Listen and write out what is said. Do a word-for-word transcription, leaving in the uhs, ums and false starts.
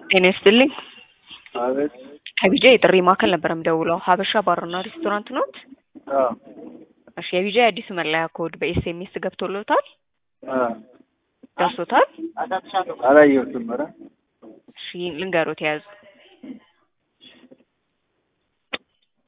ጤና ይስጥልኝ። አቤት። ከቢጃ የጥሪ ማዕከል ነበር የምደውለው። ሀበሻ ባርና ሬስቶራንት ኖት? አዎ። እሺ፣ የቢጃ አዲሱ መለያ ኮድ በኤስኤምኤስ ገብቶልዎታል? አዎ። ደርሶታል? አላየሁትም። ኧረ እሺ፣ ልንገሮት ያዙ።